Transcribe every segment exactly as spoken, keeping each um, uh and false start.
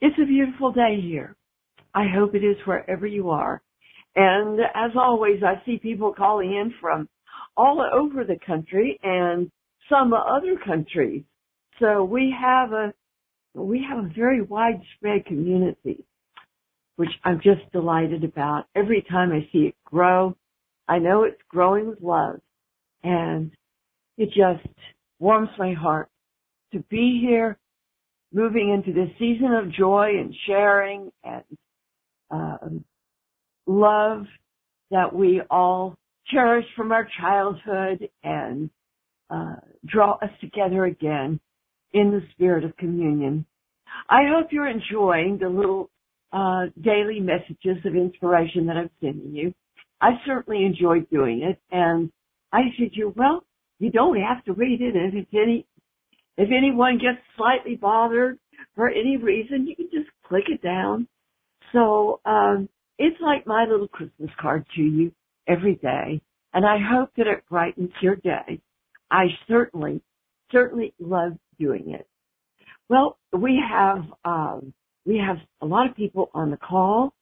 It's a beautiful day here. I hope it is wherever you are. And as always, I see people calling in from all over the country and some other countries. So we have a we have a very widespread community, which I'm just delighted about. Every time I see it grow, I know it's growing with love, and it just warms my heart to be here, moving into this season of joy and sharing and um, love that we all cherish from our childhood and uh, draw us together again in the spirit of communion. I hope you're enjoying the little uh, daily messages of inspiration that I'm sending you. I certainly enjoy doing it, and I said, you well, you don't have to read it, and if any if anyone gets slightly bothered for any reason, you can just click it down. So um, it's like my little Christmas card to you every day, and I hope that it brightens your day. I certainly, certainly love doing it. Well, we have um, we have a lot of people on the call,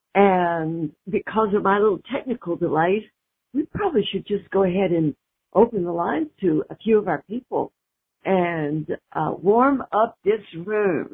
and because of my little technical delays, we probably should just go ahead and open the lines to a few of our people and uh, warm up this room.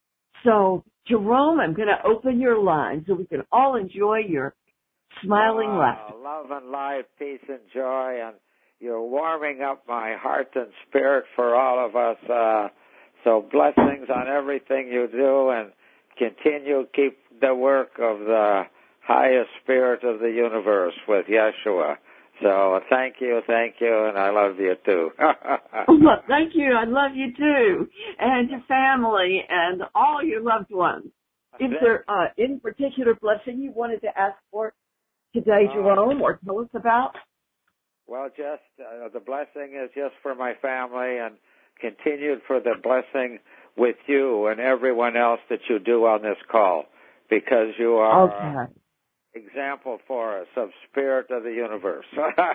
So, Jerome, I'm going to open your line so we can all enjoy your smiling wow, laughter. Love and life, peace and joy, and you're warming up my heart and spirit for all of us. Uh, so blessings on everything you do, and continue keep the work of the highest spirit of the universe with Yeshua. So thank you, thank you, and I love you too. Well, thank you. I love you too, and your family, and all your loved ones. Is there uh, any particular blessing you wanted to ask for today, Jerome, or tell us about? Well, just uh, the blessing is just for my family, and continued for the blessing with you and everyone else that you do on this call, because you are okay. uh, example for us of spirit of the universe.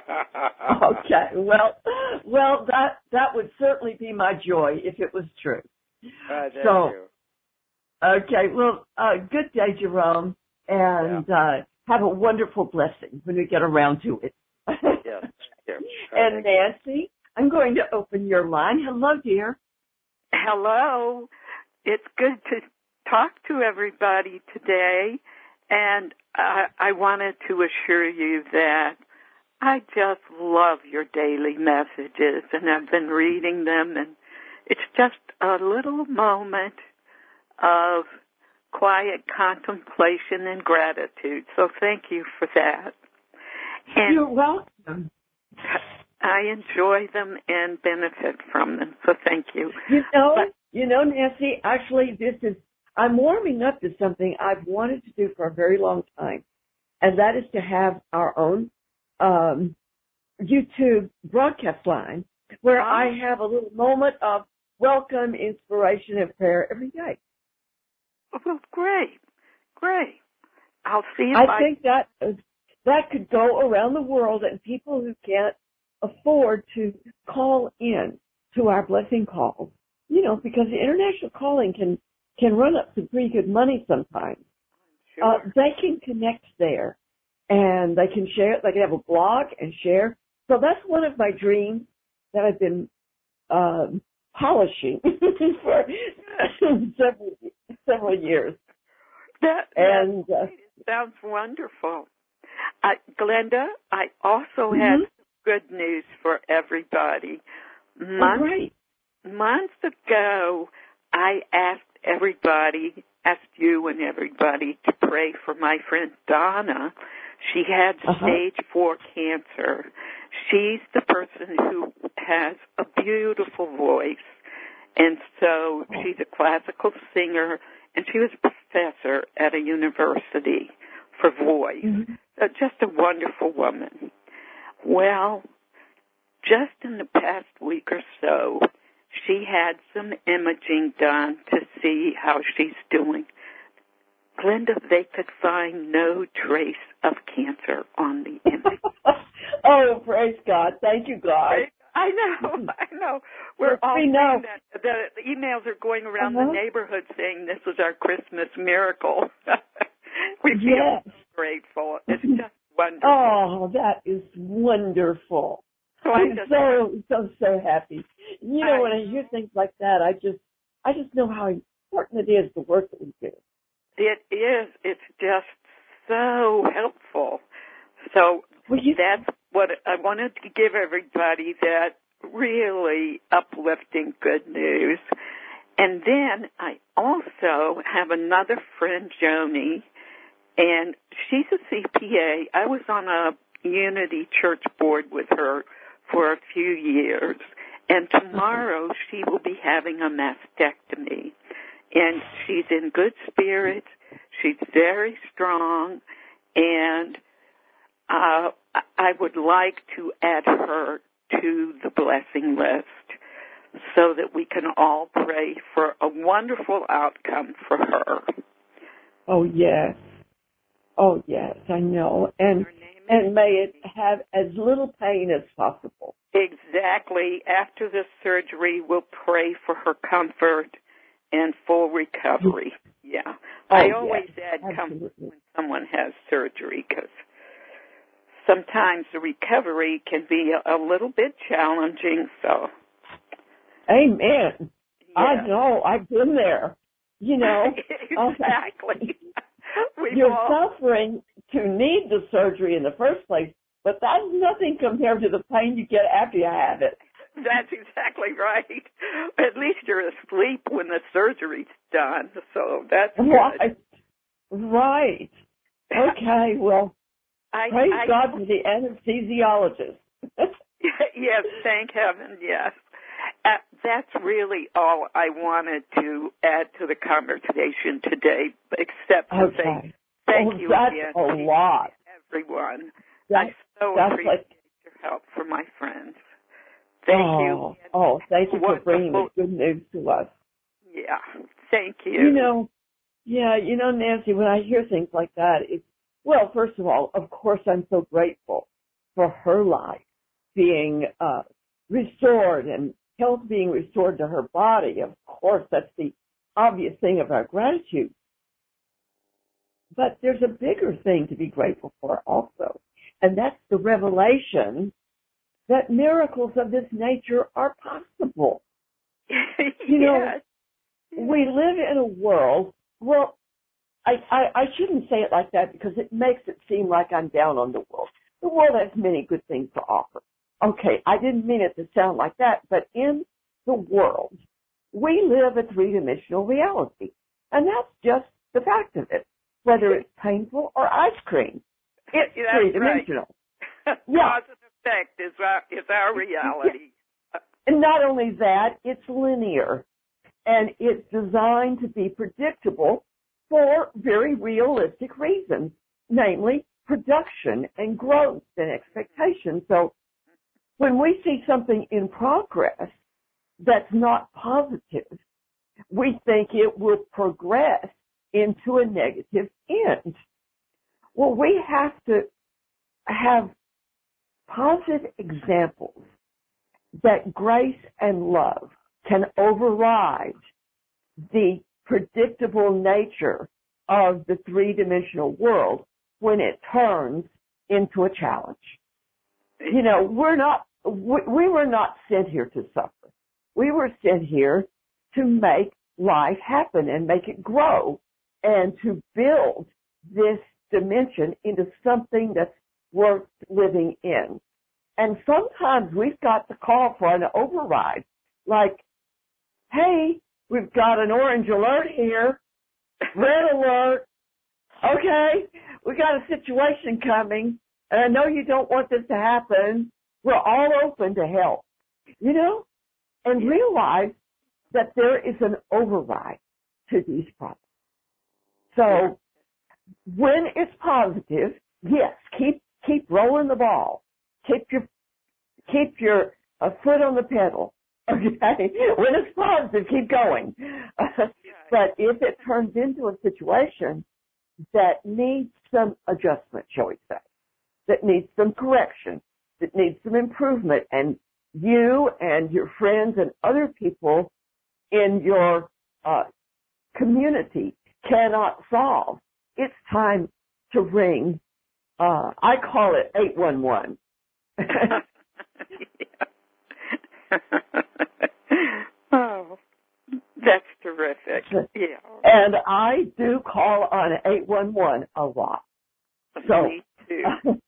Okay, well, well, that that would certainly be my joy if it was true. Uh, so, you. okay, well, uh, good day, Jerome, and yeah. uh, have a wonderful blessing when we get around to it. Yes. Yes. And Nancy, I'm going to open your line. Hello, dear. Hello. It's good to talk to everybody today. And I, I wanted to assure you that I just love your daily messages, and I've been reading them, and it's just a little moment of quiet contemplation and gratitude. So thank you for that. And you're welcome. I enjoy them and benefit from them, so thank you. You know, but, you know, Nancy, actually this is I'm warming up to something I've wanted to do for a very long time, and that is to have our own um, YouTube broadcast line where oh. I have a little moment of welcome, inspiration, and prayer every day. Well, great, great. I'll see if I, I think that that could go around the world, and people who can't afford to call in to our blessing calls, you know, because the international calling can can run up to pretty good money sometimes. Sure. Uh, they can connect there, and they can share. They can have a blog and share. So that's one of my dreams that I've been um, polishing for several several years. That, and that uh, sounds wonderful. Uh, Glenda, I also mm-hmm. had good news for everybody. Months, oh, great. months ago, I asked everybody, asked you and everybody to pray for my friend Donna. She had uh-huh. stage four cancer. She's the person who has a beautiful voice, and so she's a classical singer, and she was a professor at a university for voice. Mm-hmm. Uh, just a wonderful woman. Well, just in the past week or so, she had some imaging done to see how she's doing. Glenda, they could find no trace of cancer on the image. Oh, praise God. Thank you, God. I know, I know. We're Yes, all we saying know. that. The emails are going around Uh-huh. the neighborhood saying this was our Christmas miracle. We feel Yes. so grateful. It's just wonderful. Oh, that is wonderful. So I I'm just, so, so, so happy. You know, I when I hear things like that, I just, I just know how important it is, the work that we do. It is. It's just so helpful. So Well, you, that's what I wanted to give everybody, that really uplifting good news. And then I also have another friend, Joni, and she's a C P A. I was on a Unity Church board with her for a few years, and tomorrow she will be having a mastectomy. And she's in good spirits. She's very strong, and uh, I would like to add her to the blessing list so that we can all pray for a wonderful outcome for her. oh, yes. Oh, yes, I know. And, and may it have as little pain as possible. Exactly. After the surgery, we'll pray for her comfort and full recovery. Yeah. Oh, I always yes, add comfort absolutely. when someone has surgery, because sometimes the recovery can be a, a little bit challenging. So, Amen. yeah. I know. I've been there. You know. Exactly. We've You're all, suffering to need the surgery in the first place, but that's nothing compared to the pain you get after you have it. That's exactly right. At least you're asleep when the surgery's done, so that's good. Right. Right. Okay, well, I, praise I, God for the anesthesiologist. Yes, thank heaven, yes. Uh, that's really all I wanted to add to the conversation today, except to Okay. say thank oh, you that's again, a lot. everyone. That, I so that's appreciate like, your help for my friends. Thank oh, you. Oh, thank you for Wonderful. bringing the good news to us. Yeah, thank you. You know, yeah, you know, Nancy, when I hear things like that, it's, well, first of all, of course, I'm so grateful for her life being uh, restored and health being restored to her body. Of course, that's the obvious thing of our gratitude. But there's a bigger thing to be grateful for also, and that's the revelation that miracles of this nature are possible. You know, Yes. we live in a world, well, I, I, I shouldn't say it like that because it makes it seem like I'm down on the world. The world has many good things to offer. Okay, I didn't mean it to sound like that, but in the world, we live a three-dimensional reality. And that's just the fact of it, whether it's painful or ice cream. It's That's three-dimensional. Right. Yeah. Cause and effect is our, is our reality. And not only that, it's linear. And it's designed to be predictable for very realistic reasons, namely production and growth and expectation. So when we see something in progress that's not positive, we think it will progress into a negative end. Well, we have to have positive examples that grace and love can override the predictable nature of the three-dimensional world when it turns into a challenge. You know, we're not, we, we were not sent here to suffer. We were sent here to make life happen and make it grow and to build this dimension into something that's worth living in. And sometimes we've got to call for an override, like, hey, we've got an orange alert here, red alert, okay, we got a situation coming, and I know you don't want this to happen. We're all open to help, you know, and realize that there is an override to these problems. So when it's positive, yes, keep keep rolling the ball, keep your keep your uh, foot on the pedal. Okay, when it's positive, keep going. But if it turns into a situation that needs some adjustment, shall we say, that needs some correction, that needs some improvement and you and your friends and other people in your uh, community cannot solve, it's time to ring, uh, I call it eight one one. Oh, that's terrific. Yeah. And I do call on eight one one a lot. So, me too.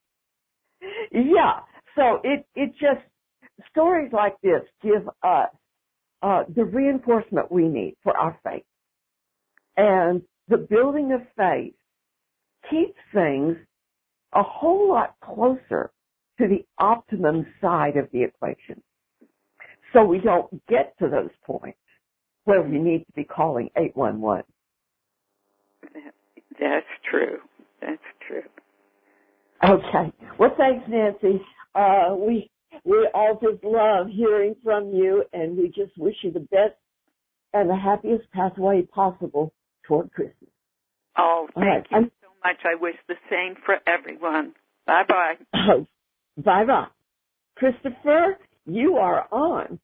yeah. So it, it just, stories like this give us uh, the reinforcement we need for our faith. And the building of faith keeps things a whole lot closer to the optimum side of the equation. So we don't get to those points where we need to be calling eight one one. That's true. That's true. Okay. Well, thanks, Nancy. Uh, we we all just love hearing from you, and we just wish you the best and the happiest pathway possible toward Christmas. Oh, thank right. you I'm, so much. I wish the same for everyone. Bye-bye. Oh, bye-bye. Christopher, you are on.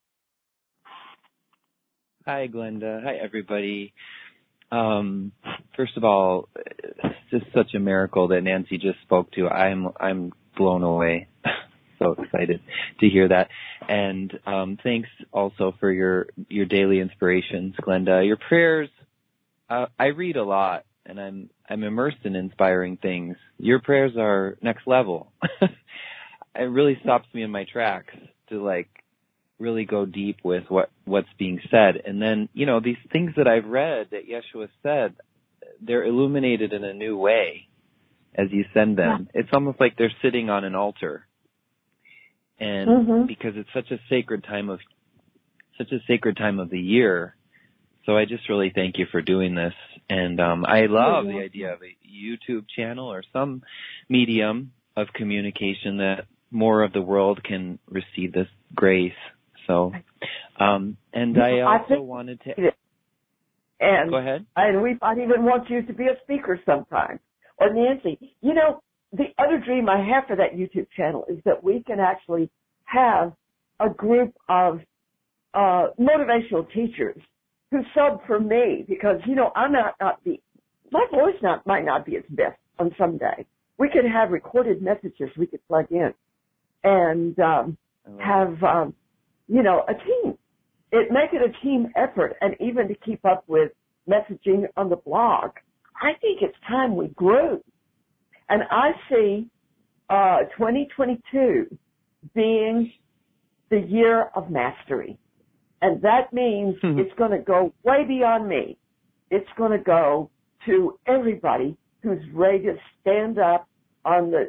Hi, Glenda. Hi, everybody. Um, first of all, it's just such a miracle that Nancy just spoke to. I'm I'm blown away. So excited to hear that. And um, thanks also for your, your daily inspirations, Glenda. Your prayers, uh, I read a lot, and I'm I'm immersed in inspiring things. Your prayers are next level. It really stops me in my tracks to, like, really go deep with what, what's being said. And then, you know, these things that I've read that Yeshua said, they're illuminated in a new way as you send them. Yeah. It's almost like they're sitting on an altar. And mm-hmm. because it's such a sacred time of, such a sacred time of the year. So I just really thank you for doing this. And um, I love mm-hmm. the idea of a YouTube channel or some medium of communication that more of the world can receive this grace. So, um, and I also I wanted to, and, go ahead. And we might even want you to be a speaker sometime. Or Nancy, you know, the other dream I have for that YouTube channel is that we can actually have a group of uh, motivational teachers who sub for me because, you know, I might not be, my voice not might not be its best on some day. We could have recorded messages we could plug in and um, have, um, you know, a team. It make it a team effort, and even to keep up with messaging on the blog. I think it's time we grew. And I see uh, twenty twenty-two being the year of mastery. And that means mm-hmm. it's going to go way beyond me. It's going to go to everybody who's ready to stand up on the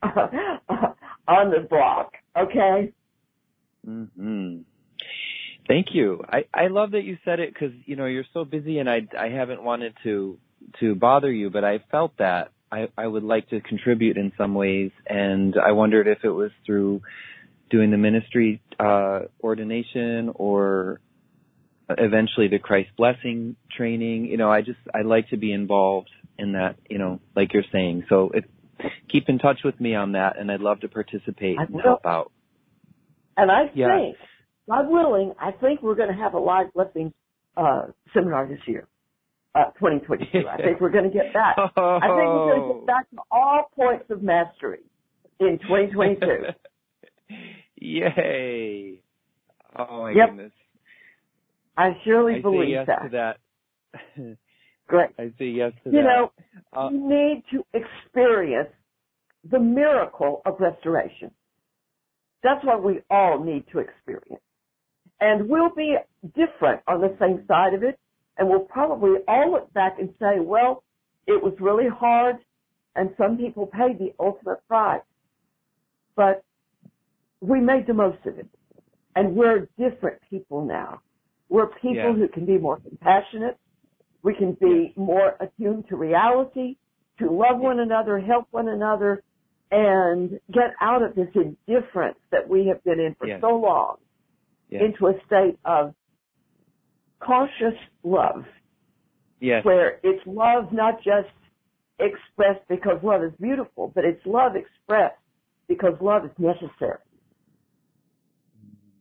on the block. Okay? Mm-hmm. Thank you. I, I love that you said it because, you know, you're so busy and I, I haven't wanted to, to bother you, but I felt that I, I would like to contribute in some ways. And I wondered if it was through doing the ministry uh, ordination or eventually the Christ blessing training. You know, I just, I like to be involved in that, you know, like you're saying. So it, keep in touch with me on that, and I'd love to participate and help out. And I yeah. think, God willing, I think we're going to have a live blessing uh, seminar this year, uh, twenty twenty-two. I think we're going to get back. Oh. I think we're going to get back to all points of mastery in twenty twenty-two. Yay. Oh, my yep. goodness. I surely I believe say yes that. to that. Great. I say yes to you that. You know, uh, you need to experience the miracle of restoration. That's what we all need to experience. And we'll be different on the same side of it, and we'll probably all look back and say, well, it was really hard, and some people paid the ultimate price. But we made the most of it. And we're different people now. We're people yeah. who can be more compassionate. We can be yeah. more attuned to reality, to love one another, help one another, and get out of this indifference that we have been in for yes. so long yes. into a state of cautious love, yes. where it's love not just expressed because love is beautiful, but it's love expressed because love is necessary.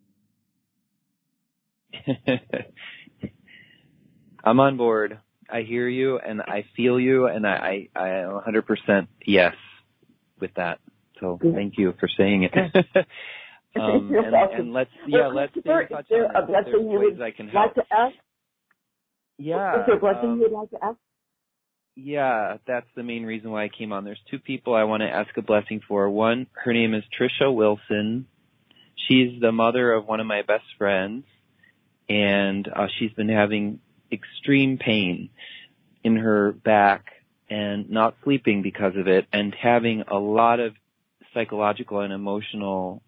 I'm on board. I hear you, and I feel you, and I, I, I am one hundred percent yes with that. So thank you for saying it. um, and, and let's, yeah, let's stay in touch on a blessing you would I can help. like to ask? Yeah. Is there a blessing um, you would like to ask? Yeah, that's the main reason why I came on. There's two people I want to ask a blessing for. One, her name is Trisha Wilson. She's the mother of one of my best friends, and uh, she's been having extreme pain in her back and not sleeping because of it, and having a lot of psychological and emotional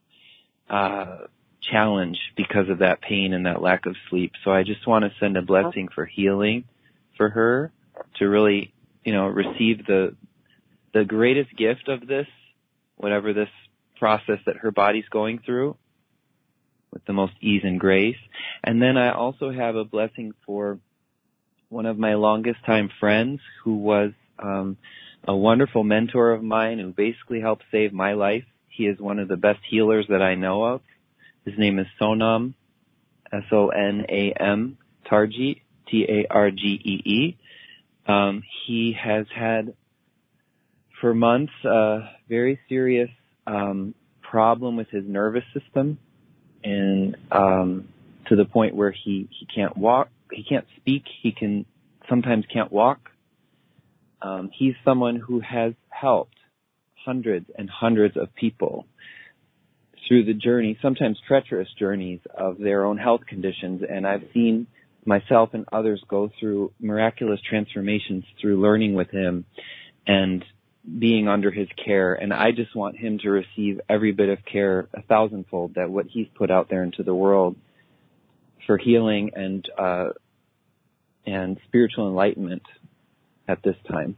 uh challenge because of that pain and that lack of sleep. So I just want to send a blessing for healing for her, to really, you know, receive the the greatest gift of this, whatever this process that her body's going through, with the most ease and grace. And then I also have a blessing for one of my longest time friends who was um, a wonderful mentor of mine who basically helped save my life. He is one of the best healers that I know of. His name is Sonam, S O N A M, Tarji, T A R G E E. Um, he has had for months a very serious um, problem with his nervous system, and um, to the point where he, he can't walk, he can't speak, he can sometimes can't walk. Um, he's someone who has helped hundreds and hundreds of people through the journey, sometimes treacherous journeys of their own health conditions, and I've seen myself and others go through miraculous transformations through learning with him and being under his care. And I just want him to receive every bit of care a thousandfold, that what he's put out there into the world for healing and uh, and spiritual enlightenment at this time.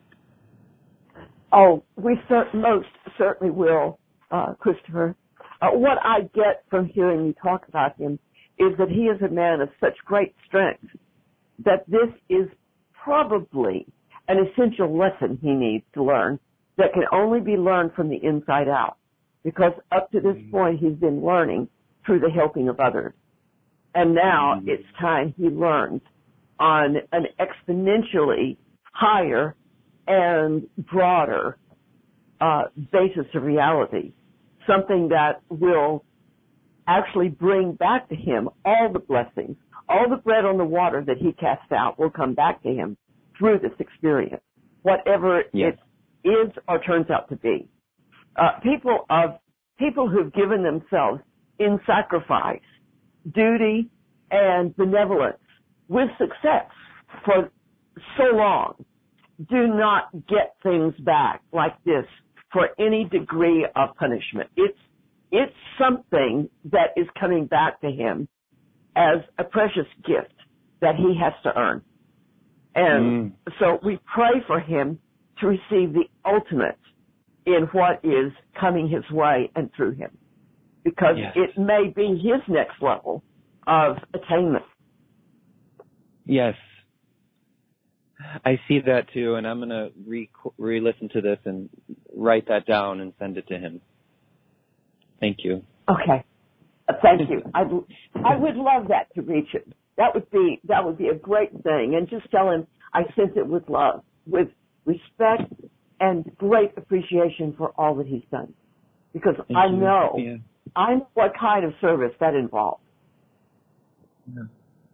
Oh, we cer- most certainly will, uh, Christopher. Uh, what I get from hearing you talk about him is that he is a man of such great strength that this is probably an essential lesson he needs to learn that can only be learned from the inside out, because up to this mm-hmm. point he's been learning through the helping of others. And now mm-hmm. it's time he learns on an exponentially higher and broader uh, basis of reality, something that will actually bring back to him all the blessings, all the bread on the water that he cast out will come back to him through this experience, whatever yes. it is or turns out to be. Uh, people of people who've given themselves in sacrifice, duty, and benevolence with success for so long do not get things back like this for any degree of punishment. It's it's something that is coming back to him as a precious gift that he has to earn. And mm. so we pray for him to receive the ultimate in what is coming his way and through him, because yes. it may be his next level of attainment. Yes. I see that too, and I'm going to re- re-listen to this and write that down and send it to him. Thank you. Okay. Uh, thank you. I I would love that to reach him. That would be that would be a great thing, and just tell him I sent it with love, with respect and great appreciation for all that he's done, because thank I you. know yeah. I know what kind of service that involves. Yeah.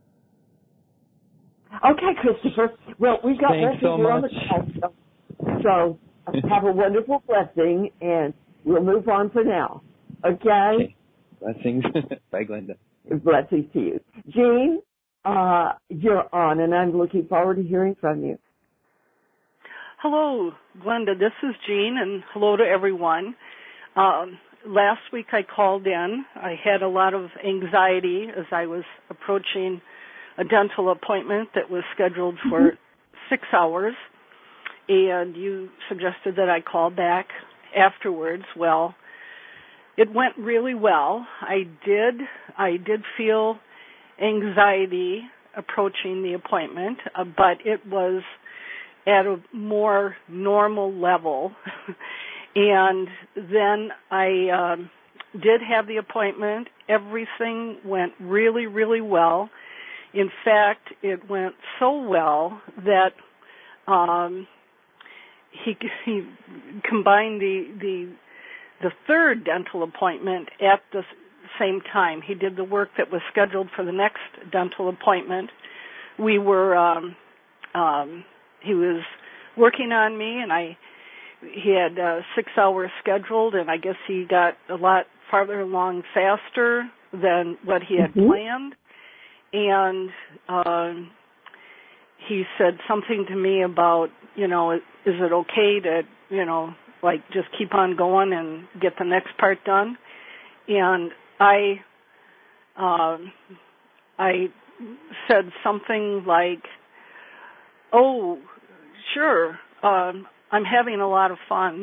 Okay, Christopher. Well, we've got Thanks so on much. the call, so, so have a wonderful blessing, and we'll move on for now. Okay? okay. Blessings. Bye, Glenda. Blessings to you. Jean, uh, you're on, and I'm looking forward to hearing from you. Hello, Glenda. This is Jean, and hello to everyone. Um, last week I called in. I had a lot of anxiety as I was approaching a dental appointment that was scheduled for mm-hmm. six hours, and you suggested that I call back afterwards. Well, it went really well. I did, I did feel anxiety approaching the appointment, uh, but it was at a more normal level. And then I, um, did have the appointment. Everything went really, really well. In fact, it went so well that um, he he combined the the the third dental appointment at the same time. He did the work that was scheduled for the next dental appointment. We were um, um, he was working on me, and I he had uh, six hours scheduled, and I guess he got a lot farther along faster than what he had mm-hmm. planned. And um, he said something to me about, you know, is it okay to, you know, like just keep on going and get the next part done? And I, um, I said something like, "Oh, sure, um, I'm having a lot of fun."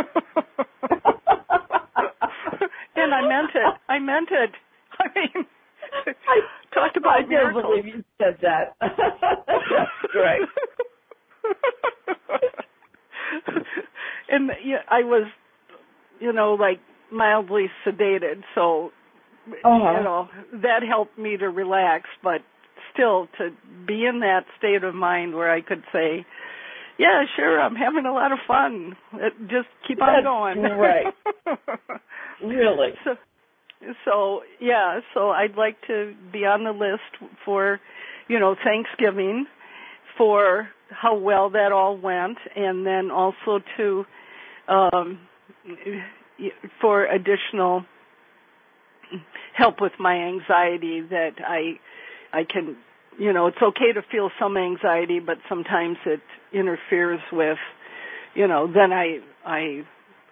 And I meant it. I meant it. I mean, I, talked about I miracles. can't believe you said that. That's great. And yeah, I was, you know, like mildly sedated, so uh-huh. you know that helped me to relax. But still, to be in that state of mind where I could say, "Yeah, sure, I'm having a lot of fun. Just keep on That's going." Right. Really. So, so yeah, so I'd like to be on the list for, you know, Thanksgiving, for how well that all went, and then also to um, for additional help with my anxiety that I I can, you know, it's okay to feel some anxiety, but sometimes it interferes with, you know, then I I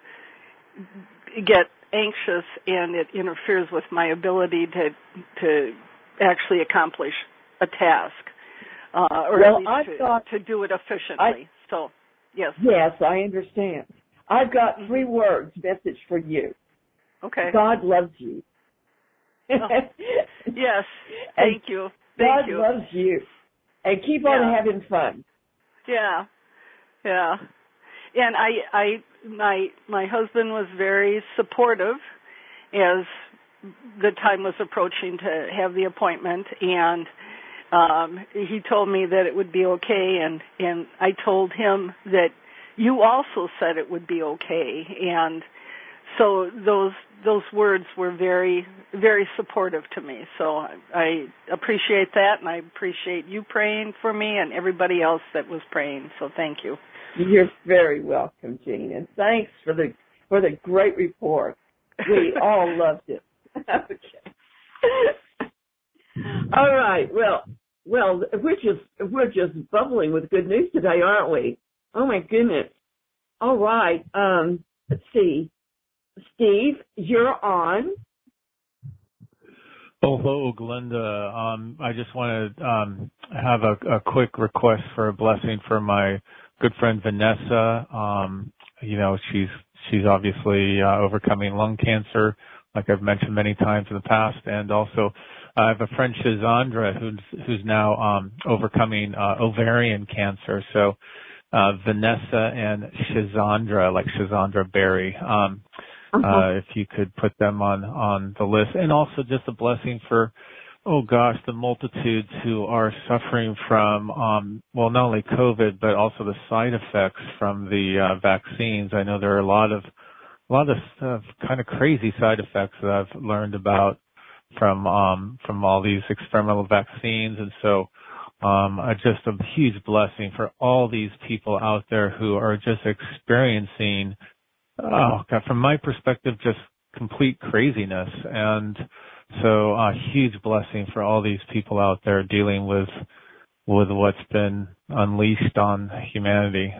get anxious and it interferes with my ability to to actually accomplish a task, uh, or well, at least I've to, got, to do it efficiently. I, so, yes. Yes, I understand. I've got three words, message for you. Okay. God loves you. Oh, yes. Thank you. Thank God you. loves you. And keep yeah. on having fun. Yeah. Yeah. And I, I, my, my husband was very supportive as the time was approaching to have the appointment, and um, he told me that it would be okay, and, and I told him that you also said it would be okay, and so those those words were very, very supportive to me. So I, I appreciate that, and I appreciate you praying for me and everybody else that was praying. So thank you. You're very welcome, Jean, and thanks for the for the great report. We all loved it. Okay. All right. Well, well, we're just we're just bubbling with good news today, aren't we? Oh my goodness. All right. Um, let's see. Steve, you're on. Oh, hello, Glenda. Um, I just want to um, have a, a quick request for a blessing for my good friend Vanessa. Um, you know, she's she's obviously uh, overcoming lung cancer, like I've mentioned many times in the past, and also I have a friend Shazandra who's who's now um, overcoming uh, ovarian cancer. So uh, Vanessa and Shazandra, like Shazandra Berry. Um, Uh-huh. Uh, if you could put them on, on the list. And also just a blessing for, oh gosh, the multitudes who are suffering from, um, well, not only COVID, but also the side effects from the uh, vaccines. I know there are a lot of, a lot of uh, kind of crazy side effects that I've learned about from, um, from all these experimental vaccines. And so, um, uh, just a huge blessing for all these people out there who are just experiencing, oh God, from my perspective, just complete craziness. And so a huge blessing for all these people out there dealing with, with what's been unleashed on humanity.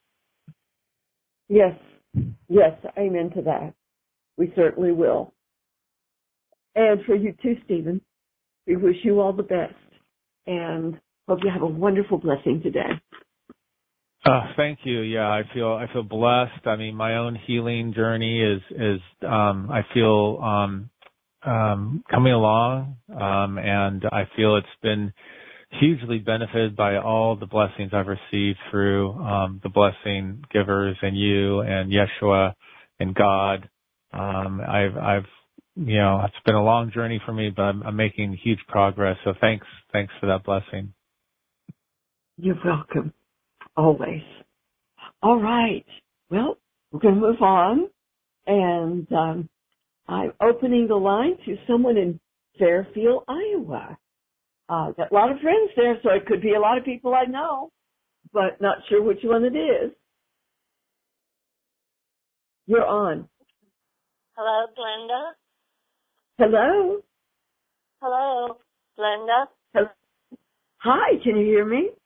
Yes. Yes. Amen to that. We certainly will. And for you too, Stephen, we wish you all the best and hope you have a wonderful blessing today. Uh, thank you. Yeah, I feel, I feel blessed. I mean, my own healing journey is, is, um, I feel, um, um, coming along, um, and I feel it's been hugely benefited by all the blessings I've received through, um, the blessing givers and you and Yeshua and God. Um, I've, I've you know, it's been a long journey for me, but I'm, I'm making huge progress. So thanks, thanks for that blessing. You're welcome. Always. All right. Well, we're going to move on. And um, I'm opening the line to someone in Fairfield, Iowa. Uh, got a lot of friends there, so it could be a lot of people I know, but not sure which one it is. You're on. Hello, Glenda. Hello. Hello, Glenda. Hello. Hi, can you hear me?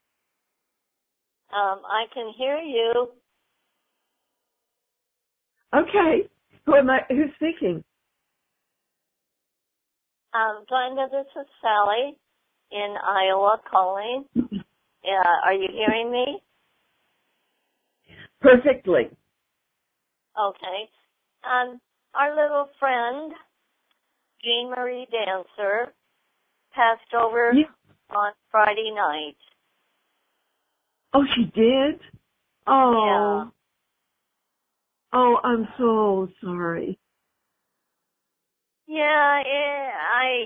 Um, I can hear you. Okay. Who am I? Who's speaking? Um, Glenda, this is Sally in Iowa calling. Uh, are you hearing me? Perfectly. Okay. Um, our little friend, Jean Marie Dancer, passed over Yeah. on Friday night. Oh, she did? Oh. Yeah. Oh, I'm so sorry. Yeah, yeah, I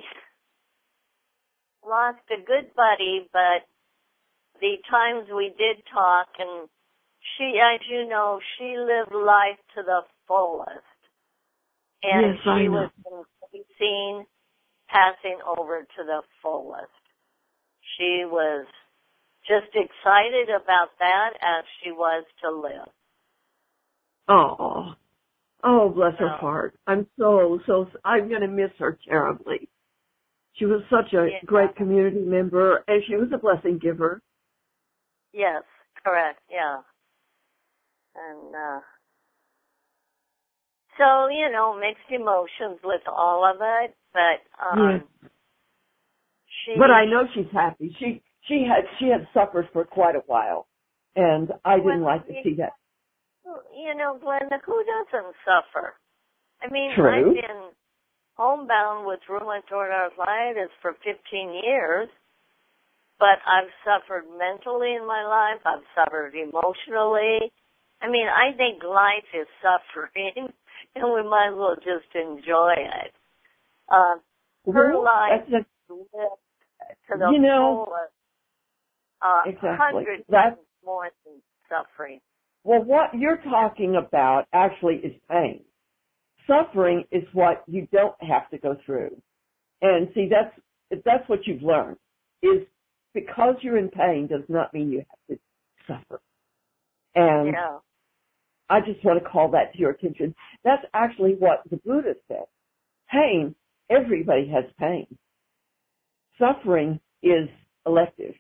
lost a good buddy, but the times we did talk, and she, as you know, she lived life to the fullest. And Yes, I she know. was seen passing over to the fullest. She was just excited about that as she was to live. Oh. Oh, bless her Oh. heart. I'm so, so, I'm going to miss her terribly. She was such a Yeah. great community member, and she was a blessing giver. Yes, correct, yeah. And, uh, so, you know, mixed emotions with all of it, but, um, Yes. she... But I know she's happy. She, she had, she had suffered for quite a while, and I didn't well, like to see that. You know, Glenda, who doesn't suffer? I mean, True. I've been homebound with rheumatoid arthritis for fifteen years, but I've suffered mentally in my life. I've suffered emotionally. I mean, I think life is suffering, and we might as well just enjoy it. Uh, her Well, life that's lived to the you know, fullest, uh, exactly. hundred That's, times more than suffering. well, what you're talking about actually is pain. Suffering is what you don't have to go through. And see, that's, that's what you've learned, is because you're in pain does not mean you have to suffer. And Yeah. I just want to call that to your attention. That's actually what the Buddha said. Pain, everybody has pain. Suffering is elective.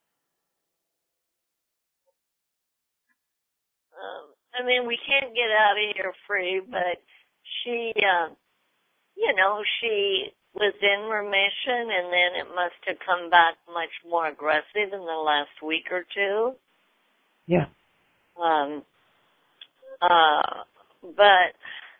Um, I mean, we can't get out of here free, but she, uh, you know, she was in remission, and then it must have come back much more aggressive in the last week or two. Yeah. Um, uh, but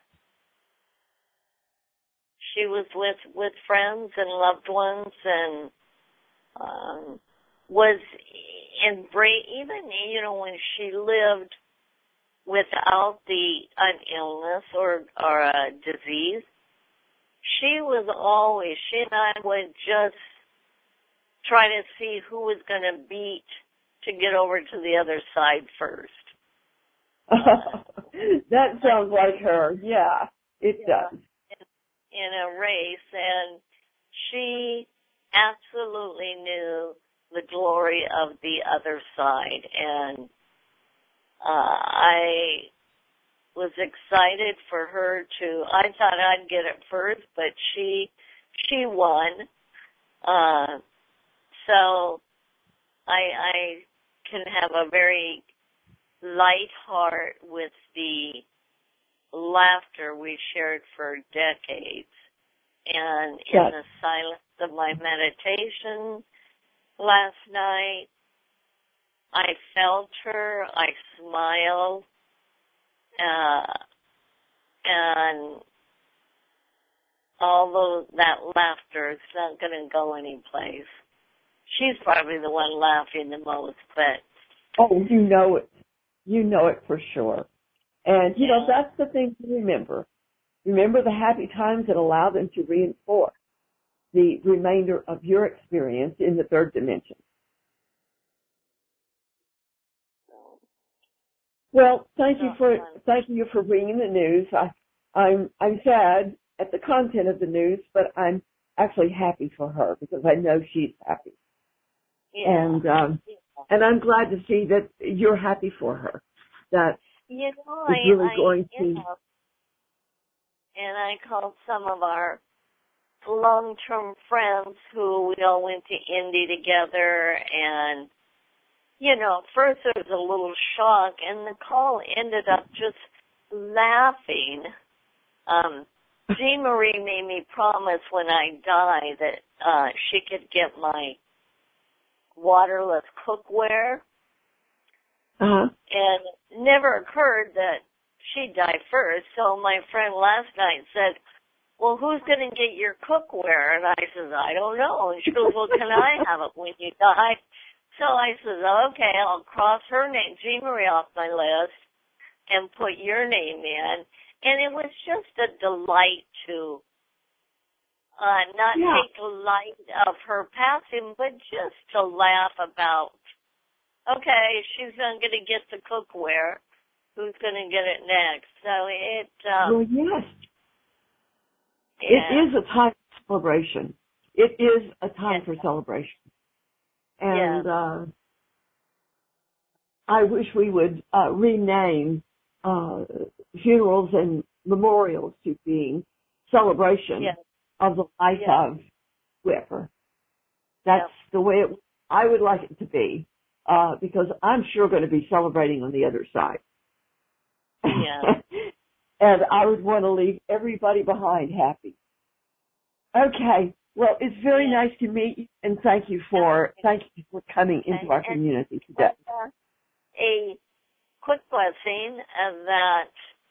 she was with, with friends and loved ones, and um, was embrace even, you know, when she lived without the an illness or or a disease, she was always, she and I would just try to see who was going to beat to get over to the other side first. That sounds like her. Yeah, it yeah, does. In a race, and she absolutely knew the glory of the other side, and uh, I was excited for her to, I thought I'd get it first, but she, she won. Uh, so I, I can have a very light heart with the laughter we shared for decades. And in Yes. the silence of my meditation last night, I felt her, I smiled, uh, and although that laughter is not going to go anyplace. She's probably the one laughing the most, but... Oh, you know it. You know it for sure. And, you yeah. know, that's the thing to remember, Remember the happy times and allow them to reinforce the remainder of your experience in the third dimension. Well, thank you for thank you for bringing the news. I, I'm I'm sad at the content of the news, but I'm actually happy for her because I know she's happy. Yeah. And um, yeah. and I'm glad to see that you're happy for her. That you know, is I, really I, going you to. know, and I called some of our long-term friends who we all went to Indy together, and you know, first there was a little shock, and the call ended up just laughing. Um, Jean Marie made me promise when I die that uh, she could get my waterless cookware. Uh-huh. And it never occurred that she'd die first. So my friend last night said, well, who's going to get your cookware? And I said, I don't know. And she goes, well, can I have it when you die? So I said, okay, I'll cross her name, Jean Marie, off my list and put your name in. And it was just a delight to uh, not Yeah. take the light of her passing, but just to laugh about, okay, she's not going to get the cookware. Who's going to get it next? So it... Um, Well, yes. yeah. It is a time of celebration. It is a time Yes. for celebration. And Yeah. uh, I wish we would uh, rename uh, funerals and memorials to being celebration Yes. of the life Yes. of whoever. That's Yes. the way it, I would like it to be, uh, because I'm sure going to be celebrating on the other side. Yeah. And I would want to leave everybody behind happy. Okay. Well, it's very Yeah. nice to meet you, and thank you for thank you for coming into And- our and- community today. Uh, a quick blessing of that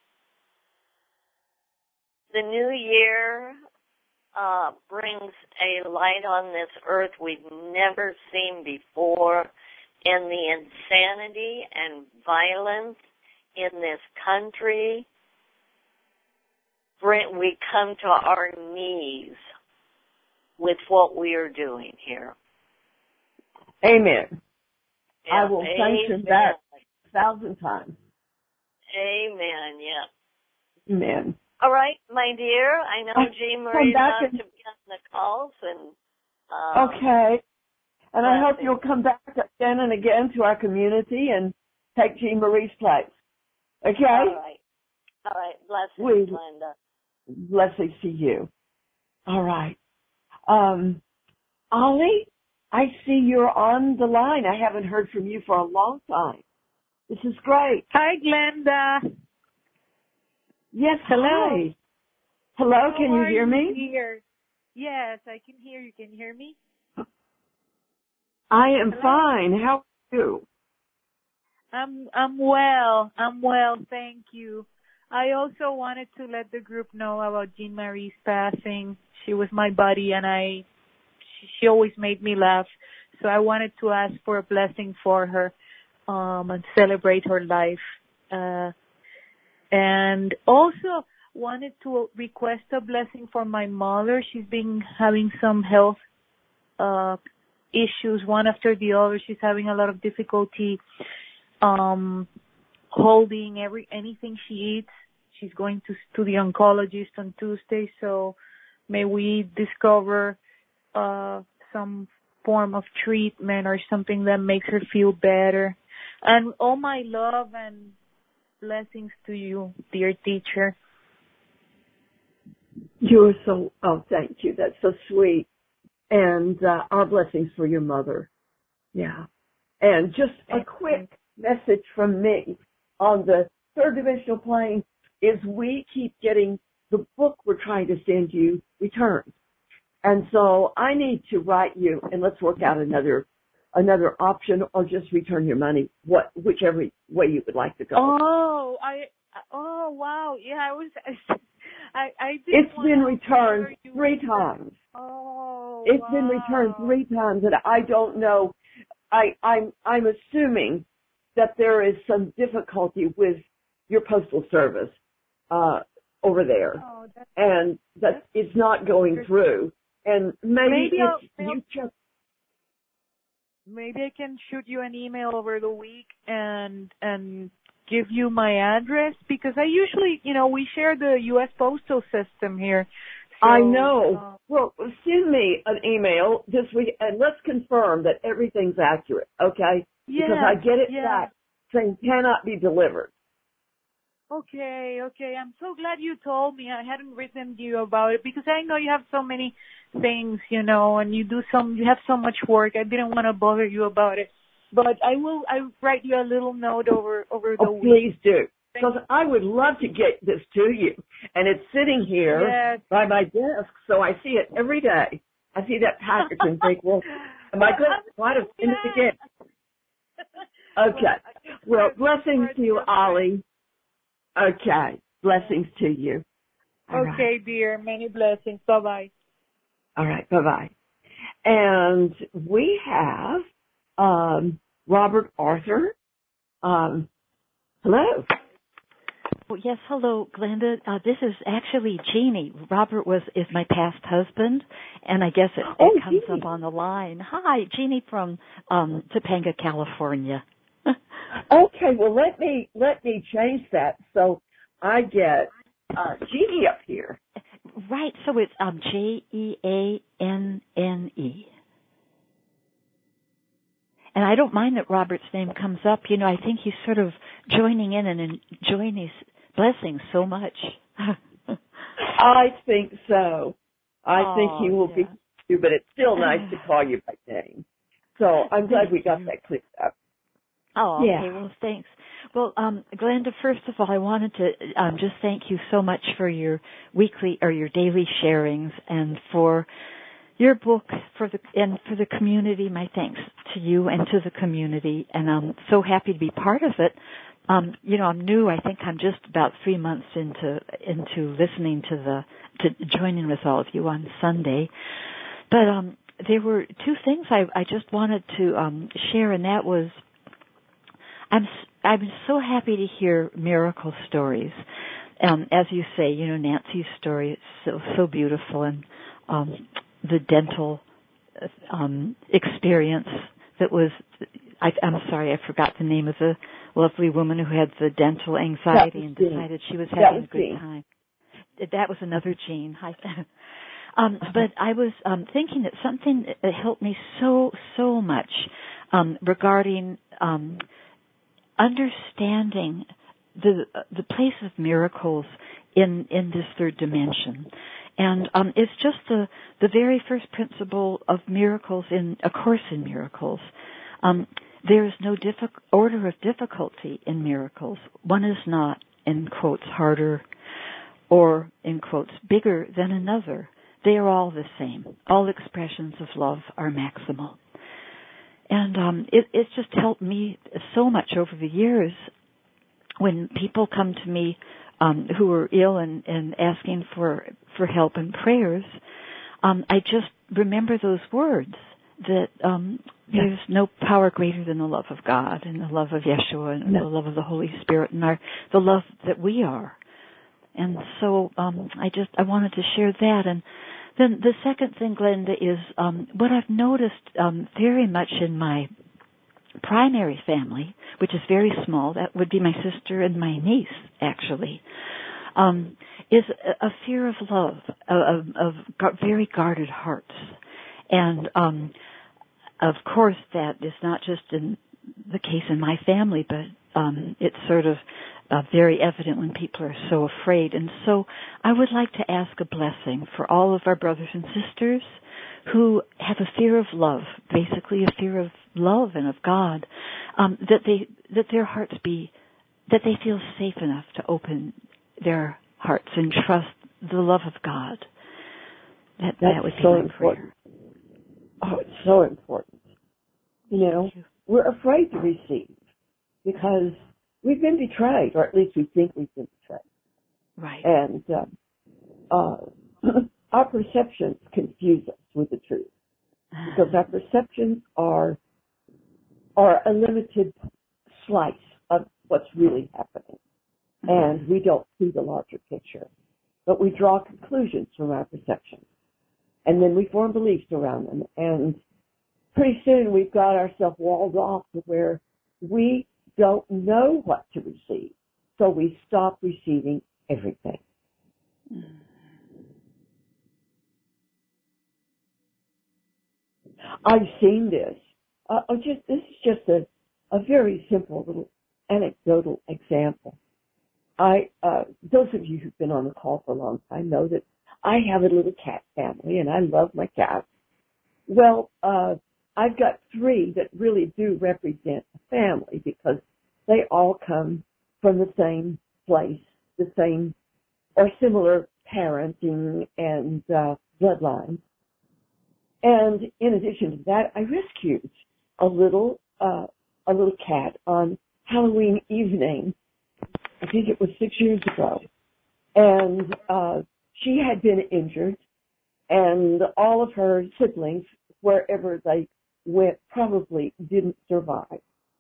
the new year uh, brings a light on this earth we've never seen before, and the insanity and violence in this country. Bring, we come to our knees with what we are doing here. Amen. Yeah, I will sanction amen. that a thousand times. Amen, yeah. Amen. All right, my dear, I know I Jean come Marie back loves and- to be on the calls, and um, Okay. And I hope blessings. you'll come back again and again to our community and take Jean Marie's place. Okay? All right. All right. Blessings, We- Linda. Blessings to you. All right. Um, Ollie, I see you're on the line. I haven't heard from you for a long time. This is great. Hi, Glenda. Yes, Hello. hi. Hello, How can you are hear me? Dear? Yes, I can hear you. Can you hear me? I am Hello? fine. How are you? I'm I'm well. I'm well, thank you. I also wanted to let the group know about Jean Marie's passing. She was my buddy, and I she, she always made me laugh. So I wanted to ask for a blessing for her, um, and celebrate her life. Uh, and also wanted to request a blessing for my mother. She's been having some health uh issues one after the other. She's having a lot of difficulty um holding every anything she eats. She's going to to the oncologist on Tuesday, so may we discover uh some form of treatment or something that makes her feel better. And all my love and blessings to you, dear teacher. You're so, oh, thank you. That's so sweet. And uh, our blessings for your mother. Yeah. And just a quick message from me on the third dimensional plane is we keep getting the book we're trying to send you returned. And so I need to write you, and let's work out another another option, or just return your money, what whichever way you would like to go. Oh, I oh wow, yeah, I was I I didn't It's been wanna returned you three were- times. Oh, It's wow. been returned three times, and I don't know. I I'm I'm assuming that there is some difficulty with your postal service, uh, over there, Oh, that's, and that it's not going through. And maybe, maybe it's I'll, you just maybe I can shoot you an email over the week and and give you my address, because I usually, you know, we share the U S postal system here. So, I know. Uh, Well, send me an email this week, and let's confirm that everything's accurate, okay? yeah, Because I get it yeah. back saying cannot be delivered. Okay, okay. I'm so glad you told me. I hadn't written to you about it because I know you have so many things, you know, and you do some, you have so much work. I didn't want to bother you about it, but I will. I will write you a little note over over the Oh, week. please do. Because I would love to get this to you. And it's sitting here Yes. by my desk, so I see it every day. I see that package and think, well, am I going to try to send it again? Okay. Well, blessings to you, Ollie. Okay. Blessings to you. All Okay, right. dear. Many blessings. Bye-bye. All right. Bye-bye. And we have um, Robert Arthur. Um, hello. Well, yes, hello, Glenda. Uh, this is actually Jeannie. Robert was is my past husband, and I guess it, Oh, it comes Jeannie. up on the line. Hi, Jeannie from um, Topanga, California. Okay, well let me let me change that so I get uh, Jeannie up here. Right, so it's um, J E A N N E. And I don't mind that Robert's name comes up. You know, I think he's sort of joining in and enjoying these blessings so much. I think so. I oh, think he will yeah. be too, but it's still nice to call you by name. So I'm glad we got that cleared up. Oh, yeah. okay. Well, thanks. Well, um, Glenda, first of all, I wanted to um, just thank you so much for your weekly or your daily sharings and for your book for the and for the community. My thanks to you and to the community, and I'm so happy to be part of it. Um, you know, I'm new. I think I'm just about three months into into listening to the to joining with all of you on Sunday, but um, there were two things I, I just wanted to um, share, and that was I'm I'm so happy to hear miracle stories. Um, as you say, you know, Nancy's story is so so beautiful, and um, the dental um, experience that was, I, I'm sorry, I forgot the name of the lovely woman who had the dental anxiety and decided she was having a good Jean. time. That was another Jean. Hi. um, but I was um, thinking that something that helped me so, so much um, regarding um, understanding the the place of miracles in in this third dimension. And um, it's just the, the very first principle of miracles in A Course in Miracles. Um, there is no diffi- order of difficulty in miracles. One is not, in quotes, harder or, in quotes, bigger than another. They are all the same. All expressions of love are maximal. And um, it, it's just helped me so much over the years when people come to me Um, who are ill and, and asking for for help and prayers, um, I just remember those words that um, yeah. there's no power greater than the love of God and the love of Yeshua and no. the love of the Holy Spirit and our the love that we are. And so um, I just I wanted to share that. And then the second thing, Glenda, is um, what I've noticed um, very much in my primary family, which is very small, that would be my sister and my niece, actually, um, is a, a fear of love, of, of, of very guarded hearts. And, um, of course, that is not just in the case in my family, but um, it's sort of uh, very evident when people are so afraid. And so I would like to ask a blessing for all of our brothers and sisters who have a fear of love, basically a fear of love and of God, um, that they that their hearts be, that they feel safe enough to open their hearts and trust the love of God. That That's that would be so my important. prayer. Oh, it's so important. You know, you. we're afraid to receive because we've been betrayed, or at least we think we've been betrayed. Right. And uh, uh, our perceptions confuse us with the truth because our perceptions are are a limited slice of what's really happening, and we don't see the larger picture. but we draw conclusions from our perceptions. And then we form beliefs around them. And pretty soon we've got ourselves walled off to where we don't know what to receive. So we stop receiving everything. I've seen this. Uh, just, this is just a, a very simple little anecdotal example. I, uh, those of you who've been on the call for a long time know that I have a little cat family, and I love my cats. Well, uh, I've got three that really do represent a family because they all come from the same place, the same or similar parenting and uh, bloodline. And in addition to that, I rescued a little uh, a little cat on Halloween evening. I think it was six years ago, and uh, she had been injured, and all of her siblings, wherever they went, probably didn't survive.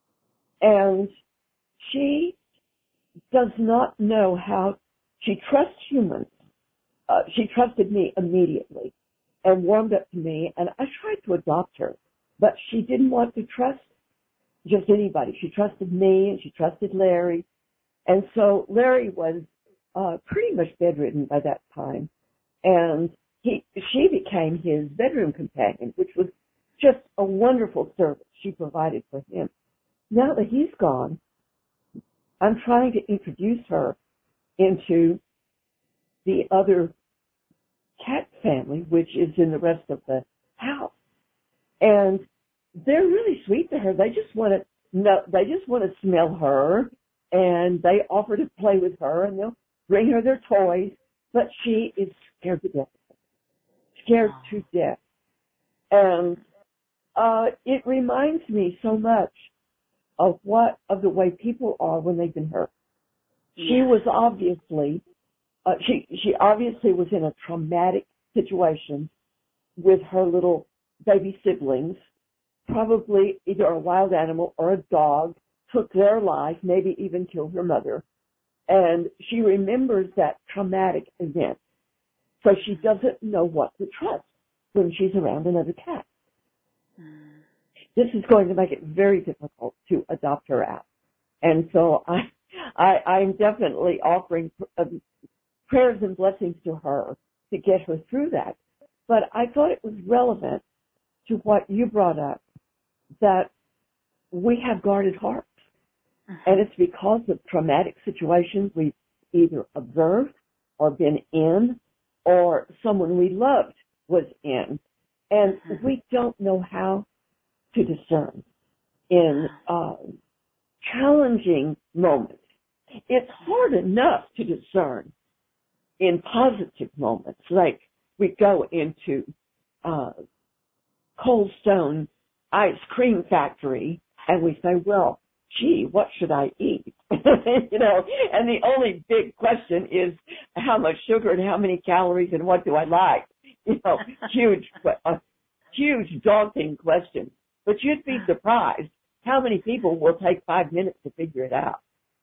And she does not know how. She trusts humans. Uh, she trusted me immediately and warmed up to me, and I tried to adopt her, but she didn't want to trust just anybody. She trusted me, and she trusted Larry. And so Larry was uh, pretty much bedridden by that time, and he she became his bedroom companion, which was just a wonderful service she provided for him. Now that he's gone, I'm trying to introduce her into the other cat family, which is in the rest of the house. And they're really sweet to her. They just want to know, they just want to smell her, and they offer to play with her, and they'll bring her their toys, but she is scared to death. Scared to death. And uh, it reminds me so much of what, of the way people are when they've been hurt. Yeah. She was obviously, uh, she, she obviously was in a traumatic situation with her little baby siblings. Probably either a wild animal or a dog took their life, maybe even killed her mother. And she remembers that traumatic event. So she doesn't know what to trust when she's around another cat. Mm. This is going to make it very difficult to adopt her out. And so I, I, I'm definitely offering uh, prayers and blessings to her to get her through that. But I thought it was relevant to what you brought up, that we have guarded hearts. Uh-huh. And it's because of traumatic situations we've either observed or been in, or someone we loved was in. And uh-huh. we don't know how to discern in uh, challenging moments. It's hard enough to discern in positive moments, like we go into uh, Cold Stone ice cream factory and we say, well, gee, what should I eat? You know, and the only big question is how much sugar and how many calories and what do I like? You know, huge, a huge daunting question. But you'd be surprised how many people will take five minutes to figure it out.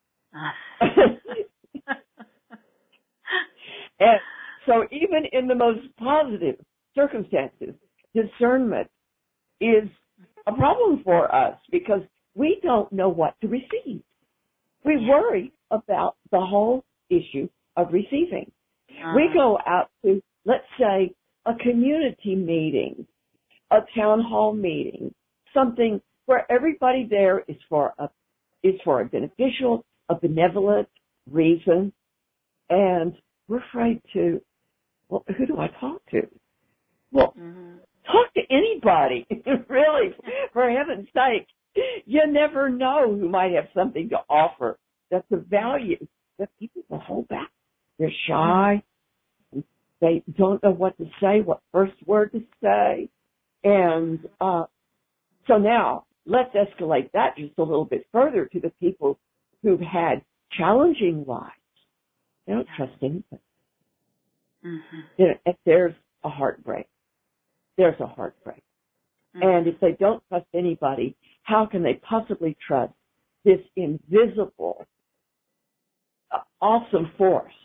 And so even in the most positive circumstances, discernment is a problem for us because we don't know what to receive. We worry about the whole issue of receiving. Uh-huh. We go out to, let's say, a community meeting, a town hall meeting, something where everybody there is for a is for a beneficial, a benevolent reason, and we're afraid to, well, who do I talk to? Well, mm-hmm. talk to anybody, really, for heaven's sake. You never know who might have something to offer that's of value that people will hold back. They're shy. They don't know what to say, what first word to say. And uh, so now let's escalate that just a little bit further to the people who've had challenging lives. They don't trust anybody. Mm-hmm. You know, if there's a heartbreak, there's a heartbreak. Mm-hmm. And if they don't trust anybody, how can they possibly trust this invisible, uh, awesome force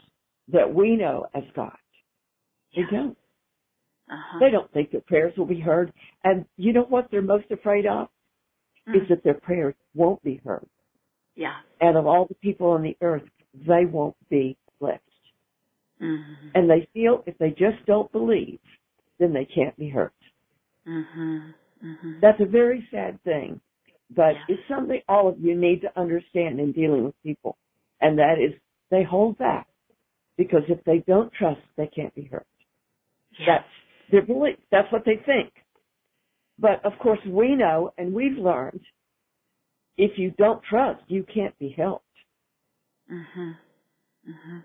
that we know as God. They don't. Uh-huh. They don't think their prayers will be heard. And you know what they're most afraid of? Mm. Is that their prayers won't be heard. Yeah. And of all the people on the earth, they won't be blessed. Mm-hmm. And they feel if they just don't believe, then they can't be hurt. Mm-hmm. Mm-hmm. That's a very sad thing. But Yeah. it's something all of you need to understand in dealing with people. And that is they hold back. Because if they don't trust, they can't be hurt. Yes. That's their belief. That's what they think. But, of course, we know and we've learned if you don't trust, you can't be helped. Mm-hmm. Mm-hmm.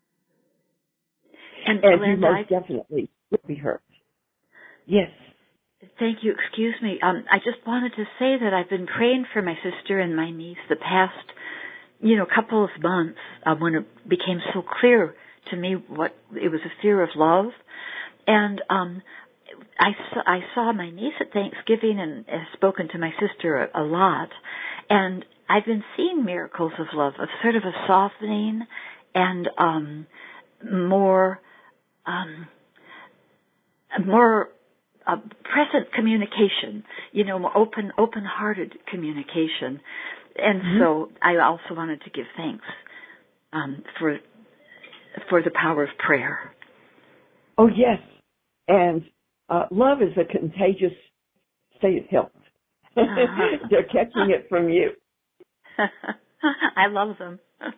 And, And Linda, you most I, definitely will be hurt. Yes. Thank you. Excuse me. Um, I just wanted to say that I've been praying for my sister and my niece the past, you know, couple of months uh, when it became so clear to me what it was a fear of love. And um, I, saw, I saw my niece at Thanksgiving and have spoken to my sister a, a lot. And I've been seeing miracles of love, of sort of a softening and um, more, um, more uh, present communication, you know, more open, open-hearted communication. And Mm-hmm. so I also wanted to give thanks um, for for the power of prayer. Oh, yes. And uh, love is a contagious state of health. Uh-huh. They're catching it from you. I love them.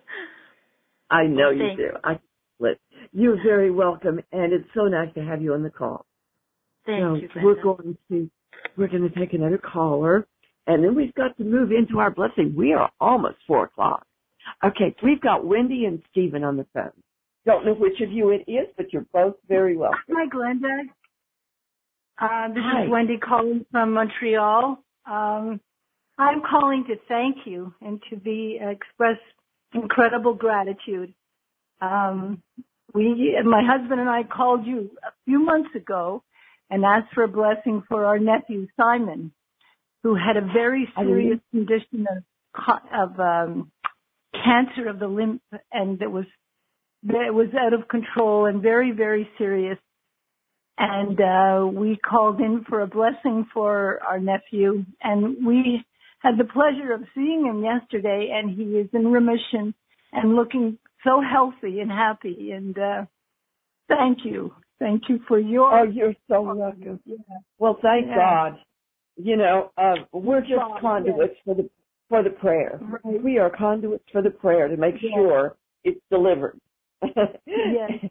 I know Well, you thanks. do. I You're very welcome, and it's so nice to have you on the call. Thank so you, we're Linda. going to we're going to take another caller, and then we've got to move into our blessing. We are almost four o'clock. Okay, we've got Wendy and Stephen on the phone. Don't know which of you it is, but you're both very welcome. Hi, Glenda. Uh, this Hi. is Wendy calling from Montreal. Um, I'm calling to thank you and to be express incredible gratitude. Um, we, my husband and I called you a few months ago and asked for a blessing for our nephew Simon, who had a very serious condition of of um, cancer of the lymph, and it was it was out of control and very, very serious. And uh, we called in for a blessing for our nephew, and we had the pleasure of seeing him yesterday, and he is in remission and looking so healthy and happy. And uh, thank you. Thank you for your... Oh, you're so welcome. Yeah. Well, thank Yeah. God. You know, uh, we're just God, conduits yes. for the for the prayer. Right. We are conduits for the prayer to make Yes. sure it's delivered. Yes.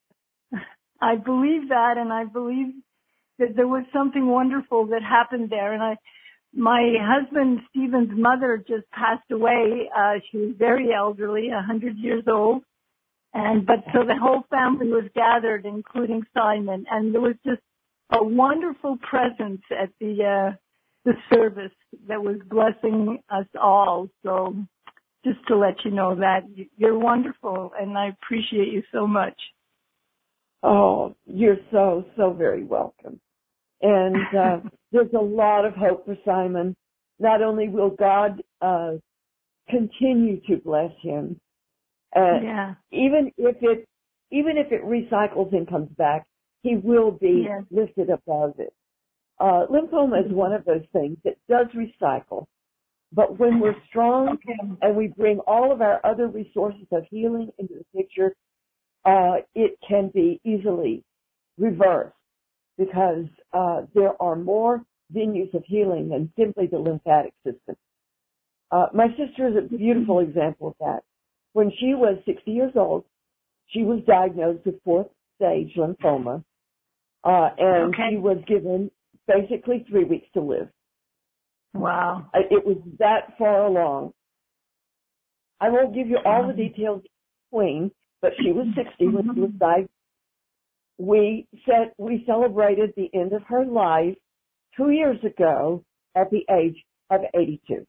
I believe that, and I believe that there was something wonderful that happened there. And I, my husband Stephen's mother just passed away. Uh, she was very elderly, a hundred years old, and but so the whole family was gathered, including Simon, and there was just a wonderful presence at the uh, the service that was blessing us all. So just to let you know that you're wonderful, and I appreciate you so much. Oh, you're so, so very welcome. And uh, there's a lot of hope for Simon. Not only will God uh, continue to bless him, uh, Yeah. even if it even if it recycles and comes back, he will be Yeah. lifted above it. Uh, lymphoma is one of those things that does recycle. But when we're strong Okay. and we bring all of our other resources of healing into the picture, uh, it can be easily reversed because uh, there are more venues of healing than simply the lymphatic system. Uh, my sister is a beautiful example of that. When she was sixty years old, she was diagnosed with fourth stage lymphoma, uh, and Okay. she was given basically three weeks to live. Wow. It was that far along. I won't give you all the details between, but she was sixty when she was diagnosed. We said we celebrated the end of her life two years ago at the age of eighty-two.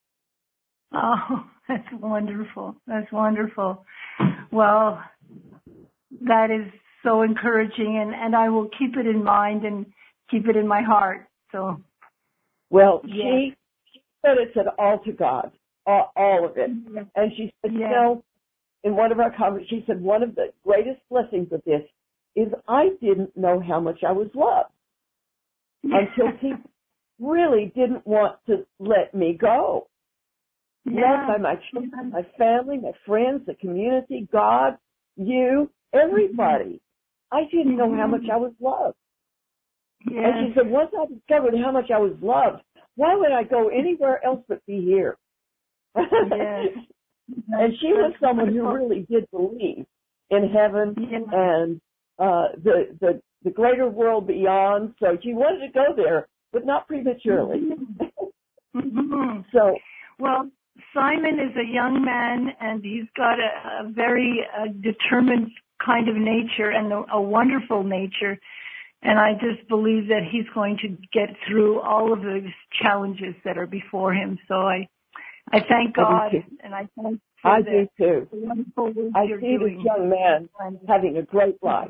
Oh, that's wonderful. That's wonderful. Well, that is so encouraging, and, and I will keep it in mind and keep it in my heart. So, Well, yes. she, she said it said all to God, all, all of it. Yes. And she said, Yes. you know, in one of our conversations, she said, one of the greatest blessings of this is I didn't know how much I was loved until people really didn't want to let me go. Yeah. Loved by my children, my family, my friends, the community, God, you, everybody. I didn't know how much I was loved. Yes. And she said, once I discovered how much I was loved, why would I go anywhere else but be here? Yes. And she was someone who really did believe in heaven yes. and uh, the, the the greater world beyond. So she wanted to go there, but not prematurely. Mm-hmm. So, well, Simon is a young man, and he's got a, a very uh, determined kind of nature and a, a wonderful nature. And I just believe that he's going to get through all of the challenges that are before him. So I, I thank God, I and I thank for I the, do too. the wonderful work I you're see doing. this young man having a great life.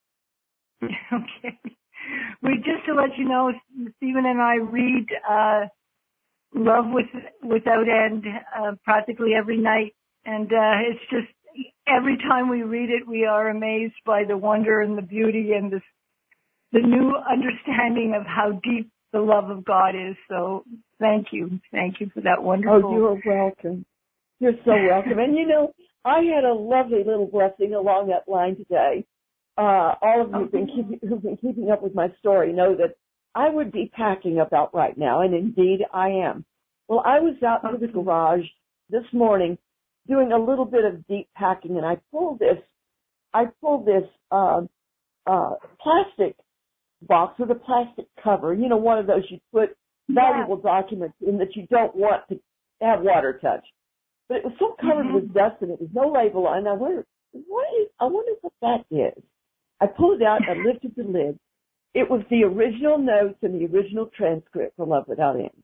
Okay. We just to let you know, Stephen and I read uh, Love with, Without End uh, practically every night, and uh, it's just every time we read it, we are amazed by the wonder and the beauty and the the new understanding of how deep the love of God is. So thank you, thank you for that wonderful. Oh, you are welcome. You're so welcome. And you know, I had a lovely little blessing along that line today. Uh, all of you who've been, keeping, who've been keeping up with my story know that I would be packing about right now, and indeed I am. Well, I was out in the garage this morning doing a little bit of deep packing, and I pulled this, I pulled this uh, uh, plastic box with a plastic cover. You know, one of those you put valuable yeah. documents in that you don't want to have water touch. But it was so covered mm-hmm. with dust, and it was no label on. And I wondered, what is? I wonder what that is. I pulled it out. I lifted the lid. It was the original notes and the original transcript for Love Without End.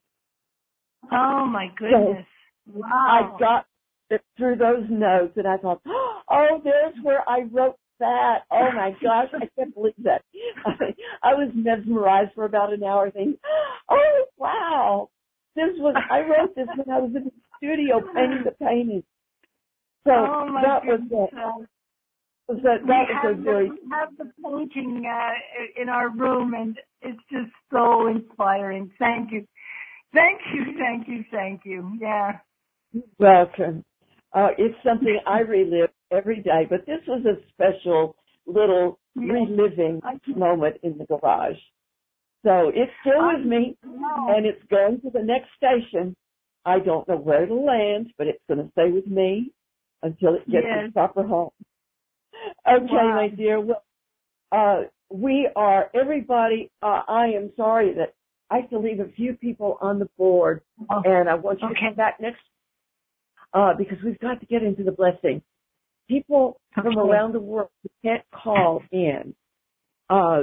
Oh my goodness! So wow! I got it through those notes, and I thought, oh, there's where I wrote that. Oh my gosh, I can't believe that. I, I was mesmerized for about an hour thinking, oh wow, this was, I wrote this when I was in the studio painting the painting. So oh my that goodness. was that. Was that, that was a very... We have the painting uh, in our room, and it's just so inspiring. Thank you. Thank you, thank you, thank you. Yeah. Welcome. Uh, it's something I relive every day, but this was a special little reliving moment in the garage. So it's still with me, and it's going to the next station. I don't know where it'll land, but it's going to stay with me until it gets yes. its proper home. Okay, wow. my dear. Well, uh, we are, everybody, uh, I am sorry that I have to leave a few people on the board, oh. and I want you okay. to come back next Uh, because we've got to get into the blessing. People okay. from around the world who can't call in, uh,